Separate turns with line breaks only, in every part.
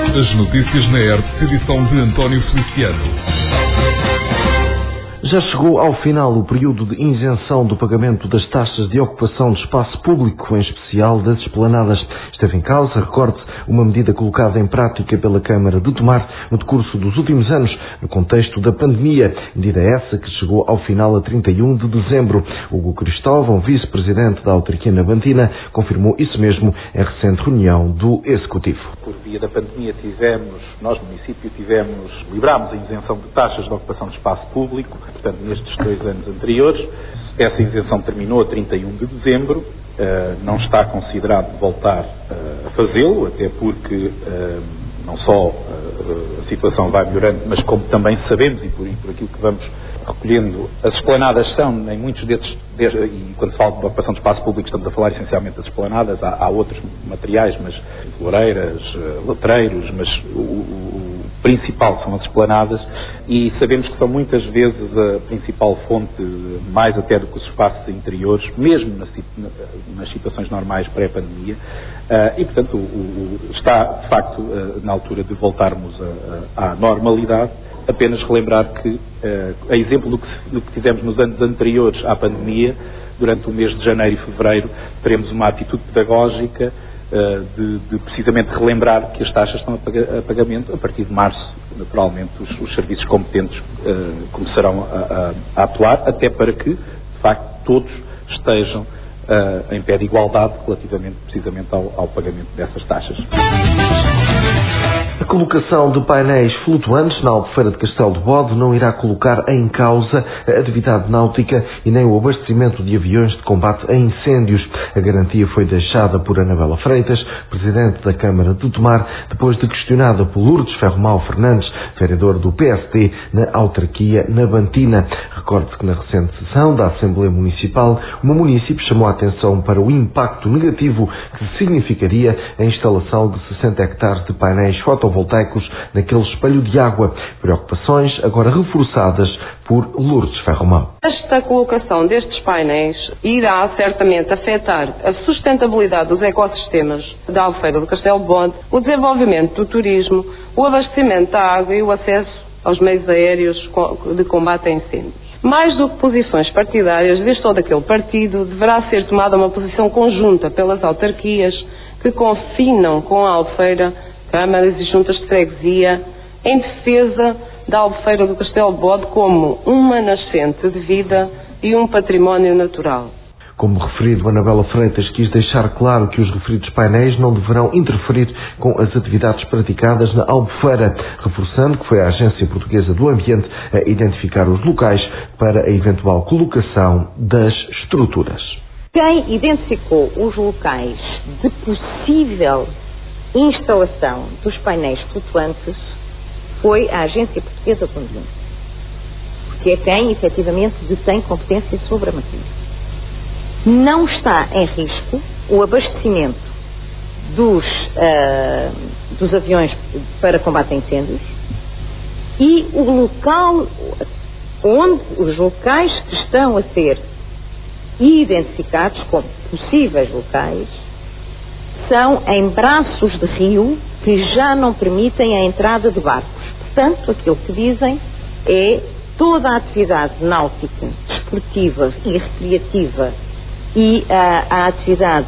As notícias na ERP, edição de António Feliciano.
Já chegou ao final o período de isenção do pagamento das taxas de ocupação de espaço público, em especial das esplanadas. Esteve em causa, recorde-se, uma medida colocada em prática pela Câmara de Tomar no decurso dos últimos anos, no contexto da pandemia. Medida essa que chegou ao final a 31 de dezembro. Hugo Cristóvão, vice-presidente da autarquia nabantina, confirmou isso mesmo em recente reunião do Executivo.
Por via da pandemia nós município liberámos a isenção de taxas de ocupação de espaço público, portanto, nestes 2 anos anteriores. Essa isenção terminou a 31 de dezembro, não está considerado voltar a fazê-lo, até porque não só a situação vai melhorando, mas como também sabemos, e por aquilo que vamos recolhendo, as esplanadas são, em muitos desses, e quando se fala de ocupação de espaço público estamos a falar essencialmente das esplanadas, há outros materiais, mas floreiras, letreiros, mas o principal são as esplanadas, e sabemos que são muitas vezes a principal fonte, mais até do que os espaços interiores, mesmo nas situações normais pré-pandemia, e portanto está de facto na altura de voltarmos à normalidade. Apenas relembrar que, a exemplo do que tivemos nos anos anteriores à pandemia, durante o mês de janeiro e fevereiro, teremos uma atitude pedagógica de precisamente relembrar que as taxas estão a pagamento. A partir de março, naturalmente, os serviços competentes começarão a atuar, até para que, de facto, todos estejam em pé de igualdade relativamente, precisamente, ao pagamento dessas taxas.
A colocação de painéis flutuantes na Albufeira de Castelo de Bode não irá colocar em causa a atividade náutica e nem o abastecimento de aviões de combate a incêndios. A garantia foi deixada por Anabela Freitas, presidente da Câmara de Tomar, depois de questionada por Lourdes Ferromal Fernandes, vereador do PSD na autarquia nabantina. Recorde-se que na recente sessão da Assembleia Municipal, uma município chamou a atenção para o impacto negativo que significaria a instalação de 60 hectares de painéis fotovoltaicos naquele espelho de água. Preocupações agora reforçadas por Lourdes Ferromal.
Esta colocação destes painéis irá certamente afetar a sustentabilidade dos ecossistemas da Albufeira do Castelo de Bode, o desenvolvimento do turismo, o abastecimento da água e o acesso aos meios aéreos de combate a incêndios. Mais do que posições partidárias, deste ou daquele partido, deverá ser tomada uma posição conjunta pelas autarquias que confinam com a Albufeira, câmaras e juntas de freguesia, em defesa da Albufeira do Castelo de Bode como uma nascente de vida e um património natural.
Como referido, Anabela Freitas quis deixar claro que os referidos painéis não deverão interferir com as atividades praticadas na Albufeira, reforçando que foi a Agência Portuguesa do Ambiente a identificar os locais para a eventual colocação das estruturas.
Quem identificou os locais de possível instalação dos painéis flutuantes foi a Agência Portuguesa do Ambiente, porque é quem efetivamente detém competência sobre a matéria. Não está em risco o abastecimento dos aviões para combate a incêndios e os locais que estão a ser identificados como possíveis locais são em braços de rio que já não permitem a entrada de barcos. Portanto, aquilo que dizem é toda a atividade náutica, desportiva e recreativa e a atividade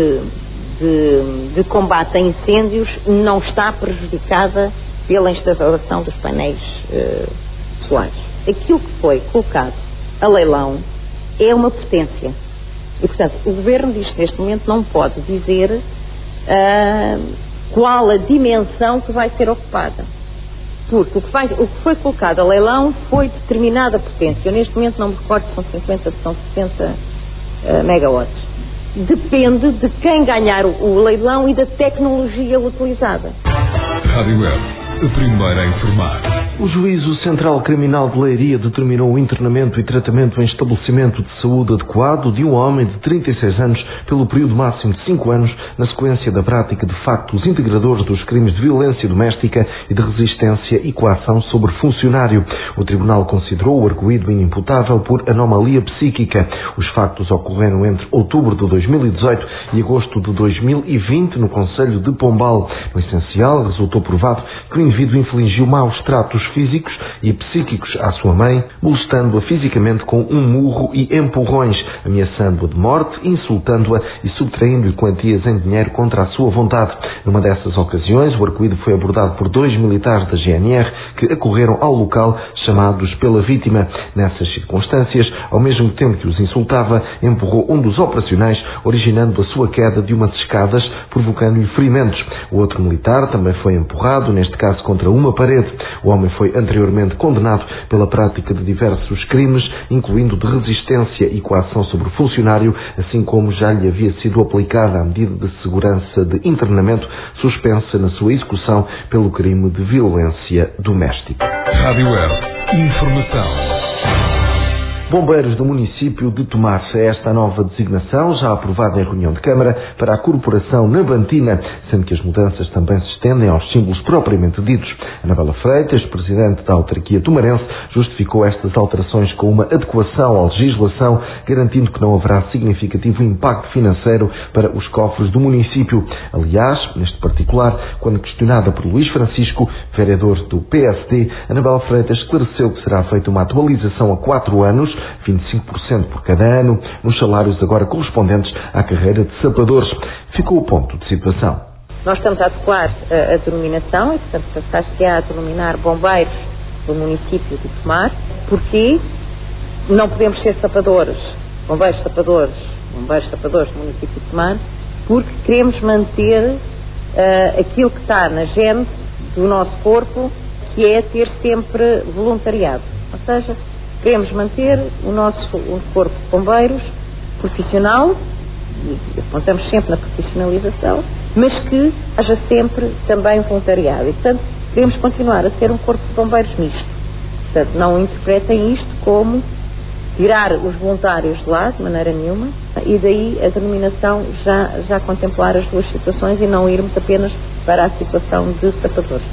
de combate a incêndios não está prejudicada pela instalação dos painéis solares. Aquilo que foi colocado a leilão é uma potência. E, portanto, o Governo diz que neste momento não pode dizer qual a dimensão que vai ser ocupada. Porque o que foi colocado a leilão foi determinada potência. Eu neste momento não me recordo se são 50, se são 60 megawatts. Depende de quem ganhar o leilão e da tecnologia utilizada.
Rádio Web, a primeira a informar.
O Juízo Central Criminal de Leiria determinou o internamento e tratamento em estabelecimento de saúde adequado de um homem de 36 anos pelo período máximo de 5 anos na sequência da prática de factos integradores dos crimes de violência doméstica e de resistência e coação sobre funcionário. O Tribunal considerou o arguido inimputável por anomalia psíquica. Os factos ocorreram entre outubro de 2018 e agosto de 2020 no concelho de Pombal. No essencial, resultou provado que o indivíduo infligiu maus tratos físicos e psíquicos à sua mãe, molestando-a fisicamente com um murro e empurrões, ameaçando-a de morte, insultando-a e subtraindo-lhe quantias em dinheiro contra a sua vontade. Numa dessas ocasiões, o arguido foi abordado por 2 militares da GNR que acorreram ao local chamados pela vítima. Nessas circunstâncias, ao mesmo tempo que os insultava, empurrou um dos operacionais, originando a sua queda de umas escadas, provocando-lhe ferimentos. O outro militar também foi empurrado, neste caso contra uma parede. O homem foi anteriormente condenado pela prática de diversos crimes, incluindo de resistência e coação sobre funcionário, assim como já lhe havia sido aplicada a medida de segurança de internamento suspensa na sua execução pelo crime de violência doméstica.
Rádio Web. Informação.
Bombeiros do município de Tomar. Esta a nova designação, já aprovada em reunião de Câmara, para a corporação nabantina, sendo que as mudanças também se estendem aos símbolos propriamente ditos. Anabela Freitas, presidente da autarquia tomarense, justificou estas alterações com uma adequação à legislação, garantindo que não haverá significativo impacto financeiro para os cofres do município. Aliás, neste particular, quando questionada por Luís Francisco, vereador do PSD, Anabela Freitas esclareceu que será feita uma atualização a 4 anos, 25% por cada ano, nos salários agora correspondentes à carreira de sapadores. Ficou o ponto de situação.
Nós estamos a adequar a denominação, e portanto passar-se a denominar bombeiros do município de Tomar, porque não podemos ser sapadores, bombeiros sapadores do município de Tomar, porque queremos manter aquilo que está na gênese do nosso corpo, que é ter sempre voluntariado. Ou seja, queremos manter o nosso corpo de bombeiros profissional, e apontamos sempre na profissionalização, mas que haja sempre também voluntariado. E, portanto, queremos continuar a ser um corpo de bombeiros misto. Portanto, não interpretem isto como tirar os voluntários de lá, de maneira nenhuma, e daí a denominação já contemplar as duas situações e não irmos apenas para a situação de sapadores.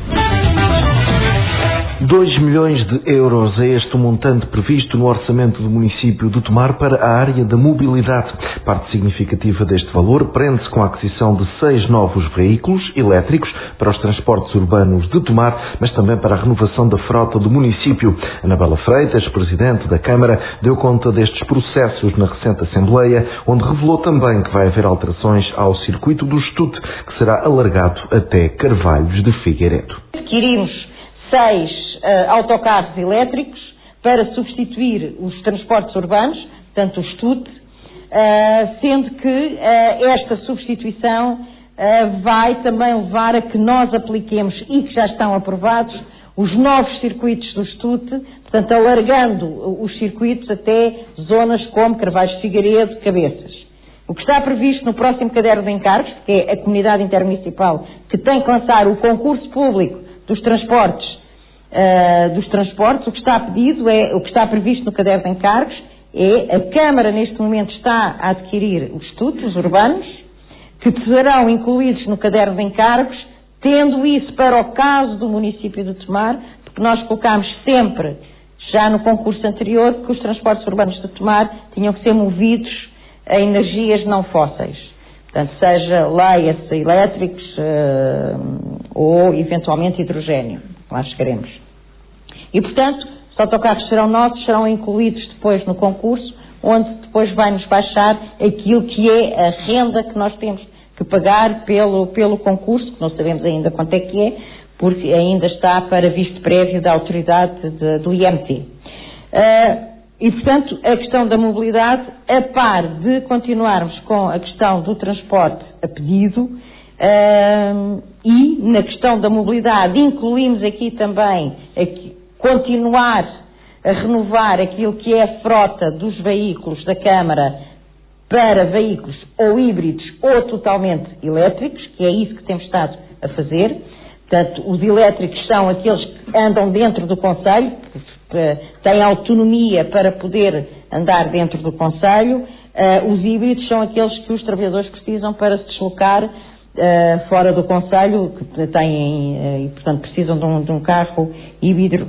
2 milhões de euros é este o montante previsto no orçamento do município de Tomar para a área da mobilidade. Parte significativa deste valor prende-se com a aquisição de 6 novos veículos elétricos para os transportes urbanos de Tomar, mas também para a renovação da frota do município. Anabela Freitas, presidente da Câmara, deu conta destes processos na recente Assembleia, onde revelou também que vai haver alterações ao circuito do Estute, que será alargado até Carvalhos de Figueiredo.
Adquirimos 6 autocarros elétricos para substituir os transportes urbanos, portanto o Estute, sendo que esta substituição vai também levar a que nós apliquemos, e que já estão aprovados, os novos circuitos do Estute, portanto alargando os circuitos até zonas como Carvalhos de Figueiredo, Cabeças. O que está previsto no próximo caderno de encargos, que é a comunidade intermunicipal que tem que lançar o concurso público dos transportes, o que está pedido o que está previsto no caderno de encargos é a Câmara neste momento está a adquirir os estudos urbanos que serão incluídos no caderno de encargos, tendo isso para o caso do município de Tomar, porque nós colocámos sempre, já no concurso anterior, que os transportes urbanos de Tomar tinham que ser movidos a energias não fósseis. Portanto, seja leia-se elétricos ou eventualmente hidrogénio. Lá chegaremos. E, portanto, os autocarros serão nossos, serão incluídos depois no concurso, onde depois vai-nos baixar aquilo que é a renda que nós temos que pagar pelo concurso, que não sabemos ainda quanto é que é, porque ainda está para visto prévio da autoridade do IMT. E, portanto, a questão da mobilidade, a par de continuarmos com a questão do transporte a pedido, e na questão da mobilidade incluímos aqui também continuar a renovar aquilo que é a frota dos veículos da Câmara para veículos ou híbridos ou totalmente elétricos, que é isso que temos estado a fazer, Portanto, os elétricos são aqueles que andam dentro do concelho, que têm autonomia para poder andar dentro do concelho. Os híbridos são aqueles que os trabalhadores precisam para se deslocar fora do concelho, que têm e, portanto, precisam de um carro híbrido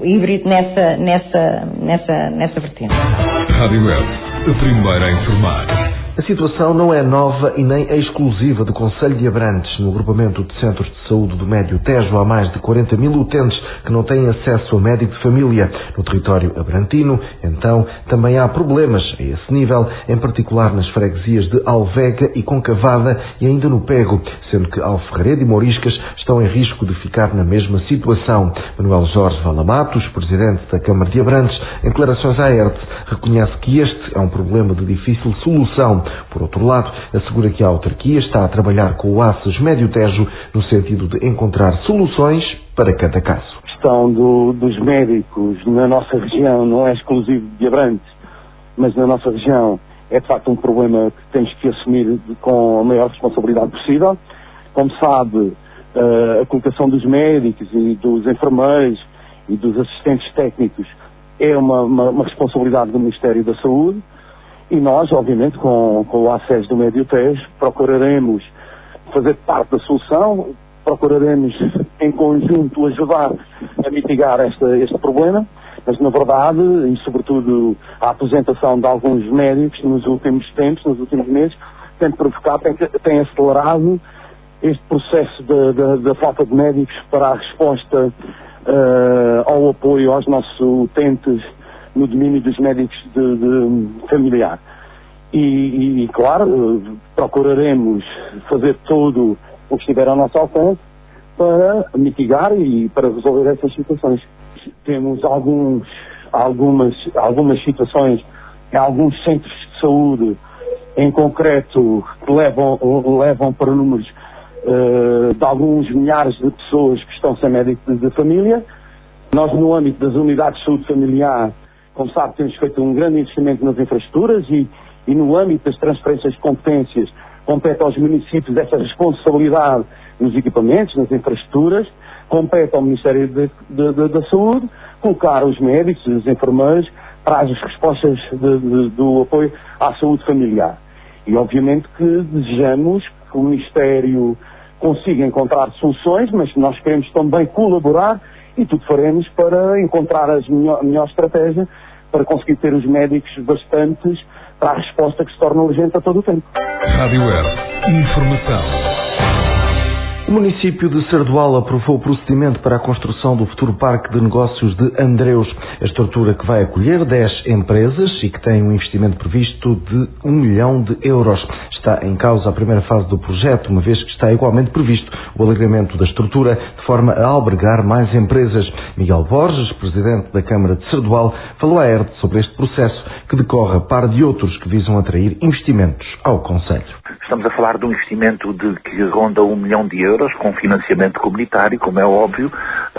nessa vertente.
Rádio Web, a primeira a informar.
A situação não é nova e nem exclusiva do Concelho de Abrantes. No agrupamento de centros de saúde do Médio Tejo há mais de 40 mil utentes que não têm acesso a médico de família. No território abrantino, então, também há problemas a esse nível, em particular nas freguesias de Alvega e Concavada e ainda no Pego, sendo que Alferredo e Mouriscas estão em risco de ficar na mesma situação. Manuel Jorge Valamatos, presidente da Câmara de Abrantes, em declarações à ERT, reconhece que este é um problema de difícil solução. Por outro lado, assegura que a autarquia está a trabalhar com o ACES Médio Tejo no sentido de encontrar soluções para cada caso.
A questão dos médicos na nossa região não é exclusivo de Abrantes, mas na nossa região é de facto um problema que temos que assumir com a maior responsabilidade possível. Como sabe, a colocação dos médicos e dos enfermeiros e dos assistentes técnicos é uma responsabilidade do Ministério da Saúde. E nós, obviamente, com o ACES do Médio Tejo, procuraremos fazer parte da solução, procuraremos, em conjunto, ajudar a mitigar este problema, mas, na verdade, e sobretudo a apresentação de alguns médicos nos últimos tempos, nos últimos meses, tem acelerado este processo da falta de médicos para a resposta ao apoio aos nossos utentes no domínio dos médicos de familiar. E, claro, procuraremos fazer tudo o que estiver ao nosso alcance para mitigar e para resolver essas situações. Temos algumas situações em alguns centros de saúde, em concreto, que levam para números de alguns milhares de pessoas que estão sem médico de família. Nós, no âmbito das unidades de saúde familiar, como sabe, temos feito um grande investimento nas infraestruturas e no âmbito das transferências de competências, compete aos municípios essa responsabilidade nos equipamentos, nas infraestruturas, compete ao Ministério da Saúde colocar os médicos, os enfermeiros, para as respostas do apoio à saúde familiar. E, obviamente, que desejamos que o Ministério consiga encontrar soluções, mas nós queremos também colaborar e tudo faremos para encontrar a melhor estratégia para conseguir ter os médicos bastantes para a resposta que se torna urgente a todo o tempo.
Rádio Web, informação.
O município de Sardual aprovou o procedimento para a construção do futuro Parque de Negócios de Andreus. A estrutura que vai acolher 10 empresas e que tem um investimento previsto de 1 milhão de euros. Está em causa a primeira fase do projeto, uma vez que está igualmente previsto o alargamento da estrutura de forma a albergar mais empresas. Miguel Borges, presidente da Câmara de Sardual, falou à ERT sobre este processo que decorre a par de outros que visam atrair investimentos ao concelho.
Estamos a falar de um investimento que ronda 1 milhão de euros, com financiamento comunitário, como é óbvio,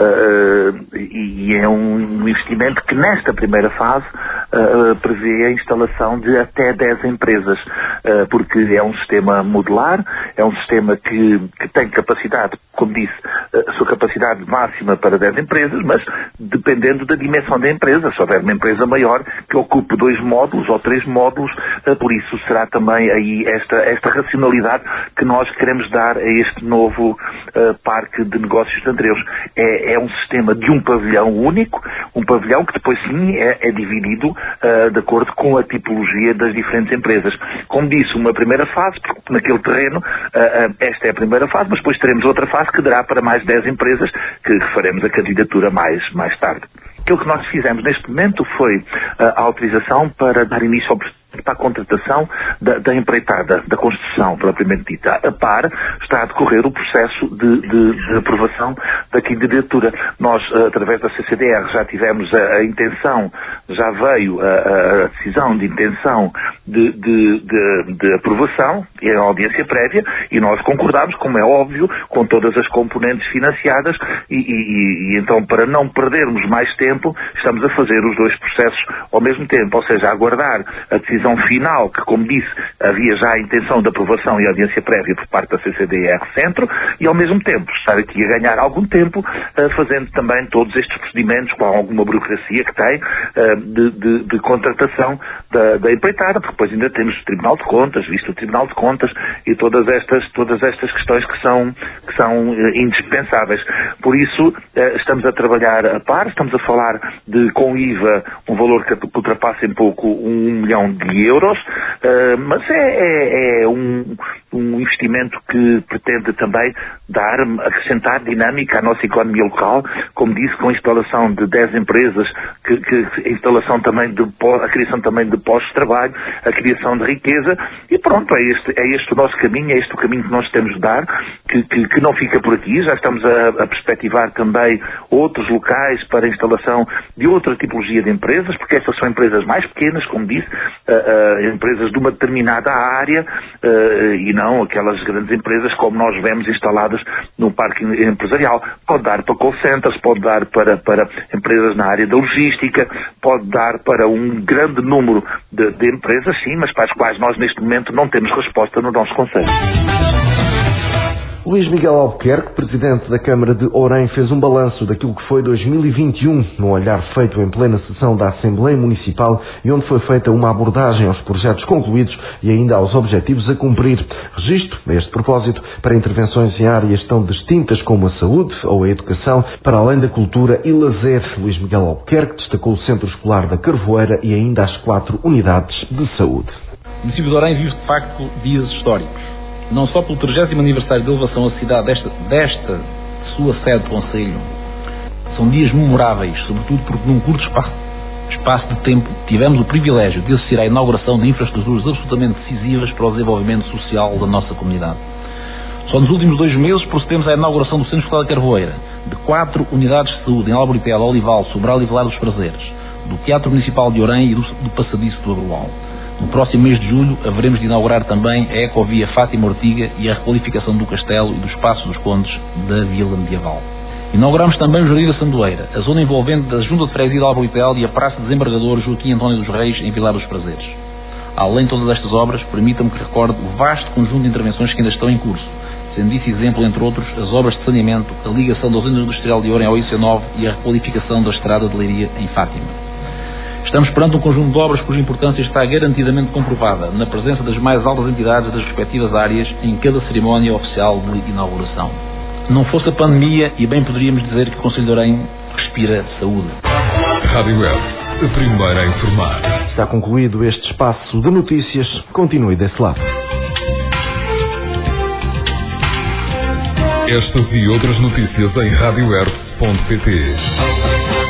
e é um investimento que nesta primeira fase prevê a instalação de até 10 empresas, porque é um sistema modular, é um sistema que tem capacidade, como disse, a sua capacidade máxima para 10 empresas, mas dependendo da dimensão da empresa. Se houver uma empresa maior que ocupe 2 módulos ou 3 módulos, por isso será também aí esta racionalidade que nós queremos dar a este novo Parque de Negócios de Andreus. É um sistema de um pavilhão único, um pavilhão que depois sim é dividido de acordo com a tipologia das diferentes empresas. Como disse, uma primeira fase, porque naquele terreno esta é a primeira fase, mas depois teremos outra fase que dará para mais 10 empresas que faremos a candidatura mais tarde. Aquilo que nós fizemos neste momento foi a autorização para dar início para a contratação da empreitada, da construção propriamente dita. A par está a decorrer o processo de aprovação da candidatura. Nós, através da CCDR, já tivemos a intenção, já veio a decisão de intenção de aprovação e a audiência prévia, e nós concordámos, como é óbvio, com todas as componentes financiadas e então, para não perdermos mais tempo, estamos a fazer os 2 processos ao mesmo tempo, ou seja, a aguardar a decisão decisão final, que, como disse, havia já a intenção de aprovação e audiência prévia por parte da CCDR Centro, e ao mesmo tempo estar aqui a ganhar algum tempo fazendo também todos estes procedimentos com alguma burocracia que tem de contratação da empreitada, porque depois ainda temos o Tribunal de Contas, visto o Tribunal de Contas e todas estas questões que são indispensáveis. Por isso, estamos a trabalhar a par, estamos a falar com IVA um valor que ultrapassa em pouco 1 milhão de euros, mas é um investimento que pretende também acrescentar dinâmica à nossa economia local, como disse, com a instalação de 10 empresas, a criação também de postos de trabalho, a criação de riqueza, e pronto, é este o nosso caminho, é este o caminho que nós temos de dar, que não fica por aqui. Já estamos a perspectivar também outros locais para a instalação de outra tipologia de empresas, porque estas são empresas mais pequenas, como disse, empresas de uma determinada área, e não aquelas grandes empresas como nós vemos instaladas no parque empresarial. Pode dar para call centers, pode dar para empresas na área da logística, pode dar para um grande número de empresas, sim, mas para as quais nós neste momento não temos resposta no nosso Conselho.
Luís Miguel Albuquerque, presidente da Câmara de Orem, fez um balanço daquilo que foi 2021, num olhar feito em plena sessão da Assembleia Municipal e onde foi feita uma abordagem aos projetos concluídos e ainda aos objetivos a cumprir. Registro, a este propósito, para intervenções em áreas tão distintas como a saúde ou a educação, para além da cultura e lazer. Luís Miguel Albuquerque destacou o Centro Escolar da Carvoeira e ainda as 4 unidades de saúde.
O município de Orem vive, de facto, dias históricos. Não só pelo 30º aniversário de elevação à cidade desta sua sede de Conselho. São dias memoráveis, sobretudo porque num curto espaço de tempo tivemos o privilégio de assistir à inauguração de infraestruturas absolutamente decisivas para o desenvolvimento social da nossa comunidade. Só nos últimos 2 meses procedemos à inauguração do Centro Escolar da Carvoeira, de 4 unidades de saúde em Albortela, Olival, Sobral e Vilar dos Prazeres, do Teatro Municipal de Orem e do Passadiço do Agrual. No próximo mês de julho haveremos de inaugurar também a Ecovia Fátima Ortiga e a requalificação do Castelo e do Espaço dos Condes da Vila Medieval. Inauguramos também o Jardim da Sandoeira, a zona envolvente da Junta de Freguesia de Albortel e a Praça de Desembargador Joaquim António dos Reis em Vilar dos Prazeres. Além de todas estas obras, permitam-me que recorde o vasto conjunto de intervenções que ainda estão em curso, sendo isso exemplo, entre outros, as obras de saneamento, a ligação da usina industrial de Orem ao IC9 e a requalificação da estrada de Leiria em Fátima. Estamos perante um conjunto de obras cuja importância está garantidamente comprovada na presença das mais altas entidades das respectivas áreas em cada cerimónia oficial de inauguração. Não fosse a pandemia, e bem poderíamos dizer que o Conselho de Orem respira saúde.
Rádio Web, a primeira a informar.
Está concluído este espaço de notícias. Continue desse lado.
Estas e outras notícias em radioweb.pt.